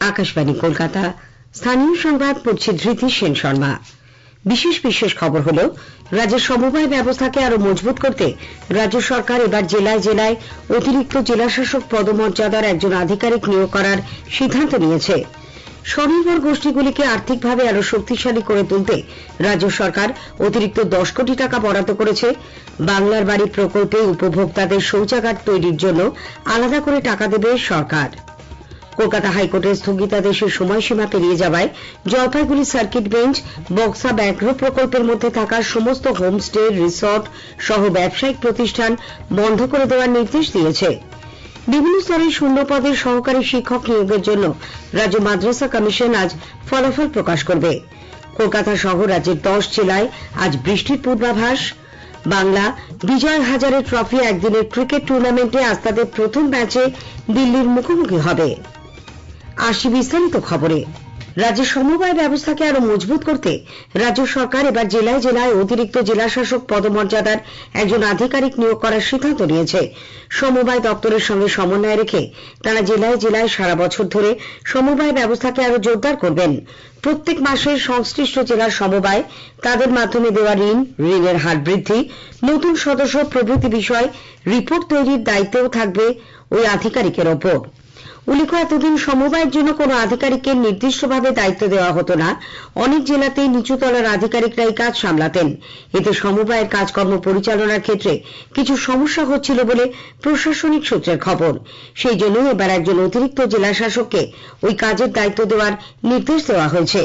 আকাশবাণী কলকাতা। স্থানীয় সংবাদ পড়ছে ধৃতি সেন শর্মা। বিশেষ খবর হলো, রাজ্যের সমবায় ব্যবস্থাকে আরো মজবুত করতে রাজ্য সরকার এবার জেলায় জেলায় অতিরিক্ত জেলাশাসক পদমর্যাদার একজন আধিকারিক নিয়োগ করার সিদ্ধান্ত নিয়েছে। স্বনির্ভর গোষ্ঠীগুলিকে আর্থিকভাবে আরো শক্তিশালী করে তুলতে রাজ্য সরকার অতিরিক্ত 10 কোটি টাকা বরাদ্দ করেছে। বাংলার বাড়ি প্রকল্পে উপভোক্তাদের শৌচাগার তৈরির জন্য আলাদা করে টাকা দেবে সরকার। কলকাতা হাইকোর্টের স্থগিতাদেশের সময়সীমা পেরিয়ে যাওয়ায় জলপাইগুড়ি সার্কিট বেঞ্চ বক্সা ব্যাঘ্র প্রকল্পের মধ্যে থাকা সমস্ত হোমস্টে, রিসর্ট সহ ব্যবসায়িক প্রতিষ্ঠান বন্ধ করে দেওয়ার নির্দেশ দিয়েছে। বিভিন্ন স্তরের শূন্য পদের সহকারী শিক্ষক নিয়োগের জন্য রাজ্য মাদ্রাসা কমিশন আজ ফলাফল প্রকাশ করবে। কলকাতা সহ রাজ্যের 10 জেলায় আজ বৃষ্টির পূর্বাভাস। বাংলা বিজয় হাজারে ট্রফি একদিনের ক্রিকেট টুর্নামেন্টে আজ তাদের প্রথম ম্যাচে দিল্লির মুখোমুখি হবে। আসি বিস্তারিত খবরে। রাজ্যের সমবায় ব্যবস্থাকে আরো মজবুত করতে রাজ্য সরকার এবার জেলায় জেলায় অতিরিক্ত জেলাশাসক পদমর্যাদার একজন আধিকারিক নিয়োগ করার সিদ্ধান্ত নিয়েছে। সমবায় দপ্তরের সঙ্গে সমন্বয় রেখে তারা জেলায় জেলায় সারা বছর ধরে সমবায় ব্যবস্থাকে আরো জোরদার করবেন। প্রত্যেক মাসে সংশ্লিষ্ট জেলার সমবায়, তাদের মাধ্যমে দেওয়া ঋণের হার বৃদ্ধি, নতুন সদস্য প্রভৃতি বিষয় রিপোর্ট তৈরির দায়িত্বও থাকবে ওই আধিকারিকের ওপর। উল্লেখ্য, এতদিন সমবায়ের জন্য কোন আধিকারিককে নির্দিষ্টভাবে দায়িত্ব দেওয়া হতো না। অনেক জেলাতেই নিচুতলার আধিকারিকরাই কাজ সামলাতেন। এতে সমবায়ের কাজকর্ম পরিচালনার ক্ষেত্রে কিছু সমস্যা হচ্ছিল বলে প্রশাসনিক সূত্রের খবর। সেই জন্য এবার একজন অতিরিক্ত জেলাশাসককে ওই কাজের দায়িত্ব দেওয়ার নির্দেশ দেওয়া হয়েছে।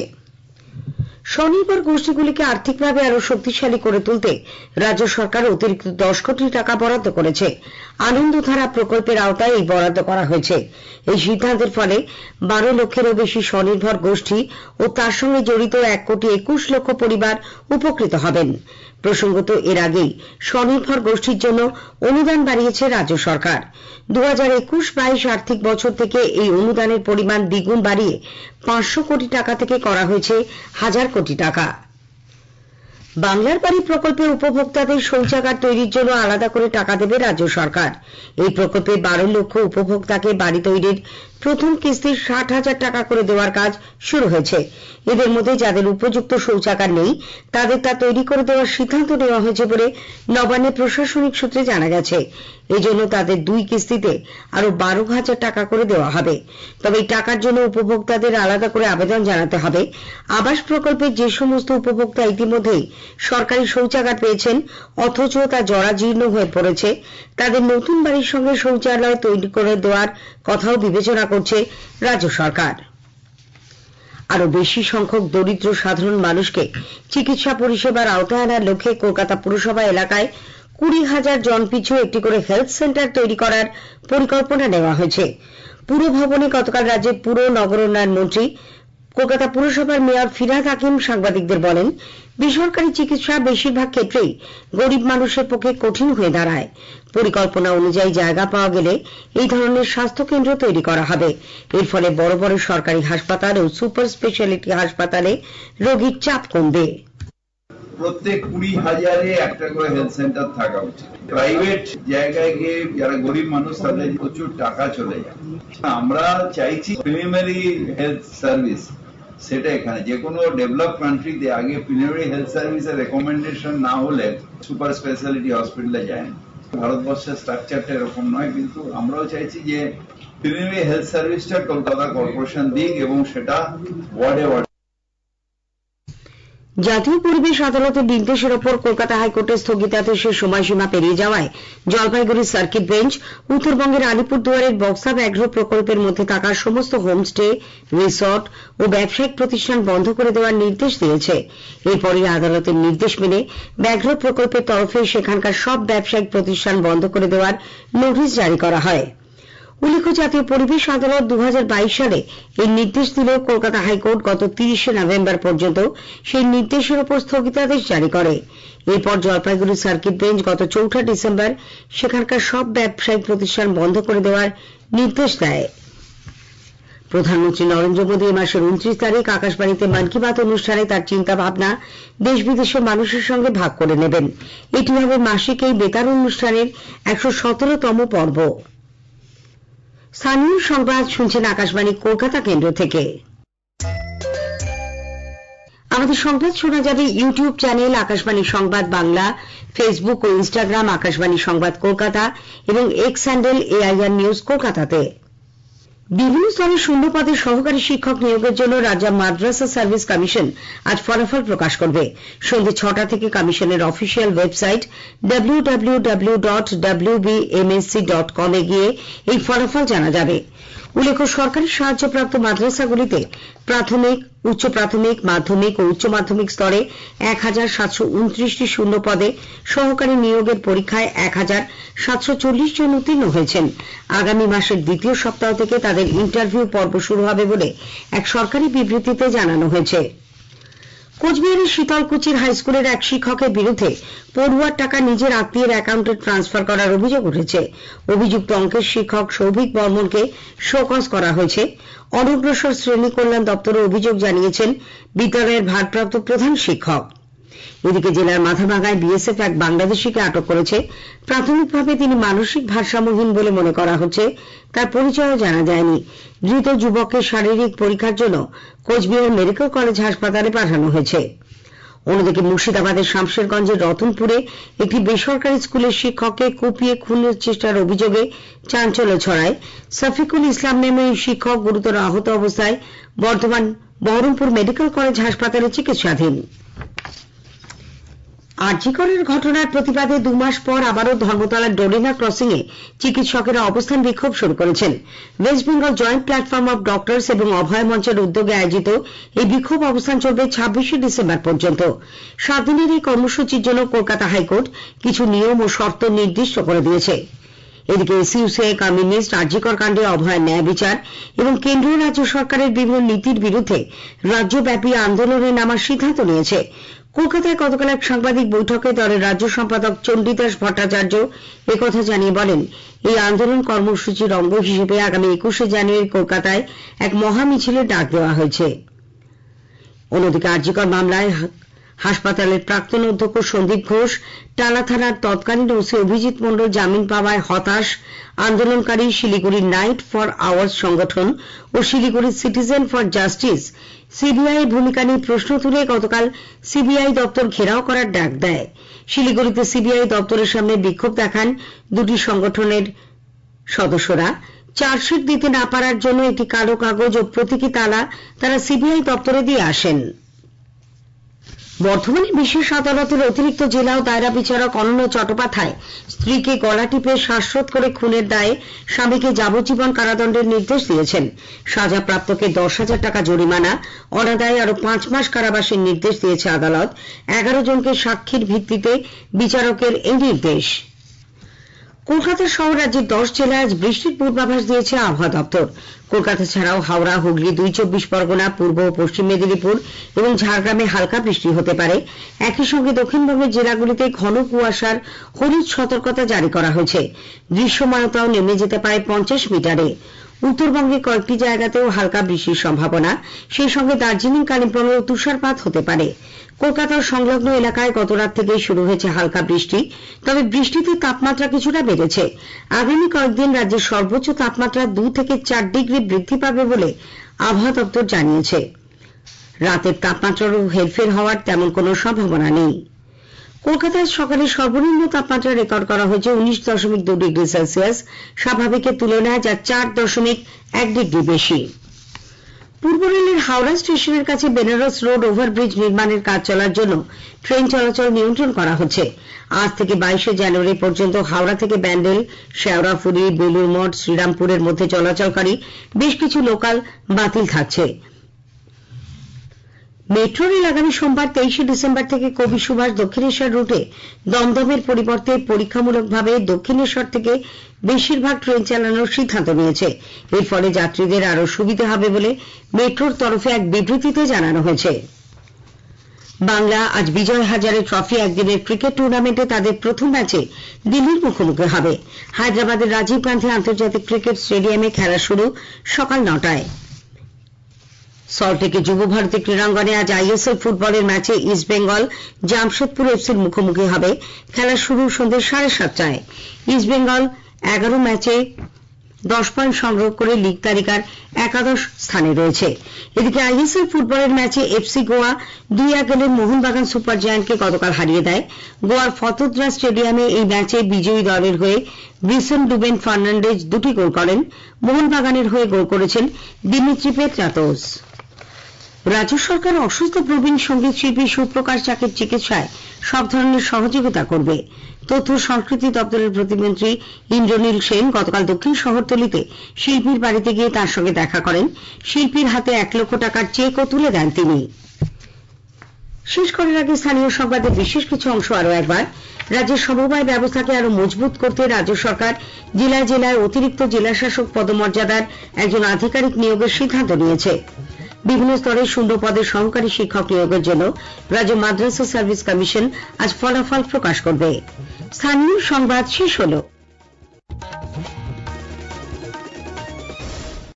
স্বনির্ভর গোষ্ঠীগুলিকে আর্থিকভাবে আরো শক্তিশালী করে তুলতে রাজ্য সরকার অতিরিক্ত 10 কোটি টাকা বরাদ্দ করেছে। আনন্দধারা প্রকল্পের আওতায় এই বরাদ্দ করা হয়েছে। এই সিদ্ধান্তের ফলে 12 লক্ষেরও বেশি স্বনির্ভর গোষ্ঠী ও তার সঙ্গে জড়িত 1,21,00,000 পরিবার উপকৃত হবেন। প্রসঙ্গত, এর আগেই স্বনির্ভর গোষ্ঠীর জন্য অনুদান বাড়িয়েছে রাজ্য সরকার। 2021-22 আর্থিক বছর থেকে এই অনুদানের পরিমাণ দ্বিগুণ বাড়িয়ে 500 কোটি টাকা থেকে করা হয়েছে 1000 কোটি টাকা। বাংলার বাড়ি প্রকল্পে উপভোক্তাদের শৌচাগার তৈরির জন্য আলাদা করে টাকা দেবে রাজ্য সরকার। এই প্রকল্পে 12 লক্ষ উপভোক্তাকে বাড়ি তৈরির প্রথম কিস্তির 60,000 টাকা করে দেওয়ার কাজ শুরু হয়েছে। এদের মধ্যে যাদের উপযুক্ত শৌচাগার নেই তাদের তা তৈরি করে দেওয়ার সিদ্ধান্ত নেওয়া হয়েছে বলে নবান্নের প্রশাসনিক সূত্রে জানা গেছে। এজন্য তাদের 2 কিস্তিতে আরো 12,000 টাকা করে দেওয়া হবে। তবে এই টাকার জন্য উপভোক্তাদের আলাদা করে আবেদন জানাতে হবে। আবাস প্রকল্পের যে সমস্ত উপভোক্তা ইতিমধ্যেই সরকারি শৌচাগার পেয়েছেন অথচ তা জরাজীর্ণ হয়ে পড়েছে, তাদের নতুন বাড়ির সঙ্গে শৌচালয় তৈরি করে দেওয়ার কথাও বিবেচনা করছে রাজ্য সরকার। আরো বেশি সংখ্যক দরিদ্র সাধারণ মানুষকে চিকিৎসা পরিষেবার আওতায় আনার লক্ষ্যে কলকাতা পুরসভা এলাকায় 20,000 জন পিছু একটি করে হেলথ সেন্টার তৈরি করার পরিকল্পনা নেওয়া হয়েছে। পুর ভবনে গতকাল রাজ্যের পুর নগরোন্নয়ন মন্ত্রী কলকাতা পুরসভার মেয়র ফিরহাদ হাকিম সাংবাদিকদের বলেন, বেসরকারি চিকিৎসা বেশিরভাগ ক্ষেত্রেই গরিব মানুষের পক্ষে কঠিন হয়ে দাঁড়ায়। পরিকল্পনা অনুযায়ী জায়গা পাওয়া গেলে এই ধরনের স্বাস্থ্য কেন্দ্র তৈরি করা হবে। এর ফলে বড় বড় সরকারি হাসপাতাল ও সুপার স্পেশালিটি হাসপাতালে রোগীর চাপ কমবে। প্রত্যেক 20,000-এ একটা করে হেলথ সেন্টার থাকা উচিত। প্রাইভেট জায়গায় গিয়ে যারা গরিব মানুষ তাদের প্রচুর টাকা চলে যায়। আমরা চাইছি প্রিমিয়ারি হেলথ সার্ভিস, সেটা এখানে যে কোনো ডেভেলপ কান্ট্রিতে আগে প্রিমিয়ারি হেলথ সার্ভিসের রেকমেন্ডেশন না হলে সুপার স্পেশালিটি হসপিটালে যায় না। ভারতবর্ষের স্ট্রাকচারটা এরকম নয়, কিন্তু আমরাও চাইছি যে প্রিমিয়ারি হেলথ সার্ভিসটা কলকাতা কর্পোরেশন দিক এবং সেটা ওয়ার্ডে ওয়ার্ডে। জাতীয় পরিবেশ আদালতের নির্দেশের ওপর কলকাতা হাইকোর্টের স্থগিতাদেশের সময়সীমা পেরিয়ে যাওয়ায় জলপাইগুড়ি সার্কিট বেঞ্চ উত্তরবঙ্গের আলিপুরদুয়ারের বক্সা ব্যাঘ্র প্রকল্পের মধ্যে থাকা সমস্ত হোমস্টে, রিসর্ট ও ব্যবসায়িক প্রতিষ্ঠান বন্ধ করে দেওয়ার নির্দেশ দিয়েছে। এরপরই আদালতের নির্দেশ মেনে ব্যাঘ্র প্রকল্পের তরফে সেখানকার সব ব্যবসায়িক প্রতিষ্ঠান বন্ধ করে দেওয়ার নোটিশ জারি করা হয়। উল্লেখ্য, জাতীয় পরিবেশ আদালত 2022 সালে এই নির্দেশ দিলেও কলকাতা হাইকোর্ট গত 30 নভেম্বর পর্যন্ত সেই নির্দেশের উপর স্থগিতাদেশ জারি করে। এরপর জলপাইগুড়ি সার্কিট বেঞ্চ গত 4 ডিসেম্বর সেখানকার সব ব্যবসায়িক প্রতিষ্ঠান বন্ধ করে দেওয়ার নির্দেশ দেয়। প্রধানমন্ত্রী নরেন্দ্র মোদী এই মাসের 29 তারিখ আকাশবাণীতে মন কি বাত অনুষ্ঠানে তার চিন্তা ভাবনা দেশ বিদেশের মানুষের সঙ্গে ভাগ করে নেবেন। এটি হবে মাসিক এই বেতার অনুষ্ঠানের 117তম পর্ব। স্থানীয় সংবাদ শুনছেন আকাশবাণী কলকাতা কেন্দ্র থেকে। আমাদের সংবাদ শোনা যাবে ইউটিউব চ্যানেল আকাশবাণী সংবাদ বাংলা, ফেসবুক ও ইনস্টাগ্রাম আকাশবাণী সংবাদ কলকাতা এবং এক্স হ্যান্ডেল AIR নিউজ কলকাতাতে। বিভিন্ন স্তরের শূন্য পদে সহকারী শিক্ষক নিয়োগের জন্য রাজ্য মাদ্রাসা সার্ভিস কমিশন আজ ফলাফল প্রকাশ করবে। সন্ধ্যে 6টা থেকে কমিশনের অফিসিয়াল ওয়েবসাইট www.wbmsc.com এ গিয়ে এই ফলাফল জানা যাবে। উল্লেখ্য, সরকারি সাহায্যপ্রাপ্ত মাদ্রাসাগুলিতে প্রাথমিক, উচ্চ প্রাথমিক, মাধ্যমিক ও উচ্চ মাধ্যমিক স্তরে 1729টি শূন্য পদে সহকারী নিয়োগের পরীক্ষায় 1740 জন উত্তীর্ণ হয়েছেন। আগামী মাসের দ্বিতীয় সপ্তাহ থেকে তাদের ইন্টারভিউ পর্ব শুরু হবে বলে এক সরকারি বিবৃতিতে জানানো হয়েছে। কোচবিহারের শীতলকুচির হাইস্কুলের এক শিক্ষকের বিরুদ্ধে পড়ুয়ার টাকা নিজের আত্মীয়ের অ্যাকাউন্টে ট্রান্সফার করার অভিযোগ উঠেছে। অভিযুক্ত অঙ্কের শিক্ষক সৌভিক বর্মনকে শোকজ করা হয়েছে। অনগ্রসর শ্রেণী কল্যাণ দপ্তরে অভিযোগ জানিয়েছেন বিদ্যালয়ের ভারপ্রাপ্ত প্রধান শিক্ষক। এদিকে জেলার মাথাভাঙায় BSF এক বাংলাদেশিকে আটক করেছে। প্রাথমিকভাবে তিনি মানসিক ভারসাম্যহীন বলে মনে করা হচ্ছে। তার পরিচয়ও জানা যায়নি। ধৃত যুবককে শারীরিক পরীক্ষার জন্য কোচবিহার মেডিকেল কলেজ হাসপাতালে পাঠানো হয়েছে। অন্যদিকে মুর্শিদাবাদের শামশেরগঞ্জের রতনপুরে একটি বেসরকারি স্কুলের শিক্ষককে কুপিয়ে খুনের চেষ্টার অভিযোগে চাঞ্চল্য ছড়ায়। সফিকুল ইসলাম নামে এই শিক্ষক গুরুতর আহত অবস্থায় বর্ধমান বহরমপুর মেডিকেল কলেজ হাসপাতালে চিকিৎসাধীন। আরজি করের ঘটনার প্রতিবাদে 2 মাস পর আবারও ধর্মতলার ডোরিনা ক্রসিং এ চিকিৎসকেরা অবস্থান বিক্ষোভ শুরু করেছেন। West Bengal joint platform of doctors এবং অভয় মঞ্চের উদ্যোগে আয়োজিত এই বিক্ষোভ অবস্থান চলবে 26শে ডিসেম্বর পর্যন্ত। 7 দিনের এই কর্মসূচির জন্য কলকাতা হাইকোর্ট কিছু নিয়ম ও শর্ত নির্দিষ্ট করে দিয়েছে। এদিকে SUCI কমিউনিস্ট আরজি কর কাণ্ডে অভয়ের ন্যায় বিচার এবং কেন্দ্রীয় রাজ্য সরকারের বিভিন্ন নীতির বিরুদ্ধে রাজ্যব্যাপী আন্দোলনে নামার সিদ্ধান্ত নিয়েছে। কলকাতায় গতকাল এক সাংবাদিক বৈঠকে দলের রাজ্য সম্পাদক চণ্ডীদাস ভট্টাচার্য একথা জানিয়ে বলেন, এই আন্দোলন কর্মসূচির অঙ্গ হিসেবে আগামী 21শে জানুয়ারি কলকাতায় এক মহা মিছিলের ডাক দেওয়া হয়েছে। অন্যদিকে আরজি কর মামলায় হাসপাতালের প্রাক্তন অধ্যক্ষ সন্দীপ ঘোষ, টালা থানার তৎকালীন ওসি অভিজিৎ মণ্ডল জামিন পাওয়ায় হতাশ। আন্দোলনকারী শিলিগুড়ির নাইট ফর আওয়ার্স সংগঠন ও শিলিগুড়ির সিটিজেন ফর জাস্টিস CBI এর ভূমিকা নিয়ে প্রশ্ন তুলে গতকাল CBI দপ্তর ঘেরাও করার ডাক দেয়। শিলিগুড়িতে CBI দপ্তরের সামনে বিক্ষোভ দেখান দুটি সংগঠনের সদস্যরা। চার্জশিট দিতে না পারার জন্য একটি কালো কাগজ ও প্রতীকী তালা তারা CBI দপ্তরে দিয়ে আসেন। বর্ধমানের বিশেষ আদালতের অতিরিক্ত জেলা ও দায়রা বিচারক অনন্য চট্টোপাধ্যায় স্ত্রীকে গলা টিপে শ্বাসরোধ করে খুনের দায়ে স্বামীকে যাবজ্জীবন কারাদণ্ডের নির্দেশ দিয়েছেন। সাজাপ্রাপ্তকে 10,000 টাকা জরিমানা, অনাদায়ে আরো 5 মাস কারাবাসের নির্দেশ দিয়েছে আদালত। 11 জনকে সাক্ষীর ভিত্তিতে বিচারকের এই নির্দেশ। কলকাতা সহ রাজ্যের 10 জেলায় আজ বৃষ্টির পূর্বাভাস দিয়েছে আবহাওয়া দপ্তর। কলকাতা ছাড়াও হাওড়া, হুগলি, 2 চব্বিশ পরগনা, পূর্ব ও পশ্চিম মেদিনীপুর এবং ঝাড়গ্রামে হালকা বৃষ্টি হতে পারে। একই সঙ্গে দক্ষিণবঙ্গের জেলাগুলিতে ঘন কুয়াশার হলুদ সতর্কতা জারি করা হয়েছে। দৃশ্যমানতাও নেমে যেতে পারে 50 মিটারে। উত্তরবঙ্গে কয়েকটি জায়গাতেও হালকা বৃষ্টির সম্ভাবনা। সেই সঙ্গে দার্জিলিং, কালিম্পংয়েও তুষারপাত হতে পারে। কলকাতার সংলগ্ন এলাকায় গতরাত থেকেই শুরু হয়েছে হালকা বৃষ্টি। তবে বৃষ্টিতে তাপমাত্রা কিছুটা বেড়েছে। আগামী কয়েকদিন রাজ্যের সর্বোচ্চ তাপমাত্রা 2 থেকে 4 ডিগ্রি বৃদ্ধি পাবে বলে আবহাওয়া দপ্তর জানিয়েছে। রাতের তাপমাত্রারও হেরফের হওয়ার তেমন কোনো সম্ভাবনা নেই। কলকাতায় সকালে সর্বনিম্ন তাপমাত্রা রেকর্ড করা হয়েছে 19.2 ডিগ্রি সেলসিয়াস, স্বাভাবিকের তুলনায় যা 4.1 ডিগ্রি বেশি। পূর্ব রেলের হাওড়া স্টেশনের কাছে বেনারস রোড ওভারব্রিজ নির্মাণের কাজ চলার জন্য ট্রেন চলাচল নিয়ন্ত্রণ করা হচ্ছে। আজ থেকে 22শে জানুয়ারি পর্যন্ত হাওড়া থেকে ব্যান্ডেল, শেওড়াফুলি, বেলুর মঠ, শ্রীরামপুরের মধ্যে চলাচলকারী বেশ কিছু লোকাল বাতিল থাকছে। মেট্রো রেল আগামী সোমবার 23শে ডিসেম্বর থেকে কবি সুভাষ দক্ষিণেশ্বর রুটে দমদমের পরিবর্তে পরীক্ষামূলকভাবে দক্ষিণেশ্বর থেকে বেশিরভাগ ট্রেন চালানোর সিদ্ধান্ত নিয়েছে। এর ফলে যাত্রীদের আরও সুবিধা হবে বলে মেট্রোর তরফে এক বিবৃতিতে জানানো হয়েছে। বাংলা আজ বিজয় হাজারে ট্রফি একদিনের ক্রিকেট টুর্নামেন্টে তাদের প্রথম ম্যাচে দিল্লির মুখোমুখি হবে। হায়দ্রাবাদের রাজীব গান্ধী আন্তর্জাতিক ক্রিকেট স্টেডিয়ামে খেলা শুরু সকাল 9টায়। সল্টলেকে যুব ভারতী ক্রীড়াঙ্গনে আজ ISL ফুটবলের ম্যাচে ইস্ট বেঙ্গল জামশেদপুর FC'র মুখোমুখি হবে। খেলা শুরু সন্ধ্যে 7:30টায়। ইস্ট বেঙ্গল 11 ম্যাচে 10 পয়েন্ট সংগ্রহ করে লীগ তালিকার একাদশ স্থানে রয়েছে। এদিকে আইএসএল ফুটবলের ম্যাচে এফসি গোয়া 2-1 গোলে মোহনবাগান সুপার জায়ান্টকে গতকাল হারিয়ে দেয়। গোয়ার ফতোদ্রা স্টেডিয়ামে এই ম্যাচে বিজয়ী দলের হয়ে গ্রিসন ডুবেন ফার্নান্ডেজ 2টি গোল করেন। মোহনবাগানের হয়ে গোল করেছেন দিমিত্রি পেত্রাতোস। রাজ্য সরকার অসুস্থ প্রবীণ সঙ্গীত শিল্পী সুপ্রকাশ চাকির চিকিৎসায় সব ধরনের সহযোগিতা করবে। তথ্য সংস্কৃতি দপ্তরের প্রতিমন্ত্রী ইন্দ্রনীল সেন গতকাল দক্ষিণ শহরতলিতে শিল্পীর বাড়িতে গিয়ে তার সঙ্গে দেখা করেন। শিল্পীর হাতে 1 লক্ষ টাকার চেকও তুলে দেন তিনি। শেষ করার আগে স্থানীয় সংবাদের বিশেষ কিছু অংশ আরো একবার। রাজ্যের সমবায় ব্যবস্থাকে আরো মজবুত করতে রাজ্য সরকার জেলায় জেলায় অতিরিক্ত জেলাশাসক পদমর্যাদার একজন আধিকারিক নিয়োগের সিদ্ধান্ত নিয়েছে। বিভিন্ন স্তরে শূন্য পদে সহকারী শিক্ষক নিয়োগের জন্য রাজ্য মাদ্রাসা সার্ভিস কমিশন আজ ফলাফল প্রকাশ করবে। স্থানীয় সংবাদ শেষ হলো।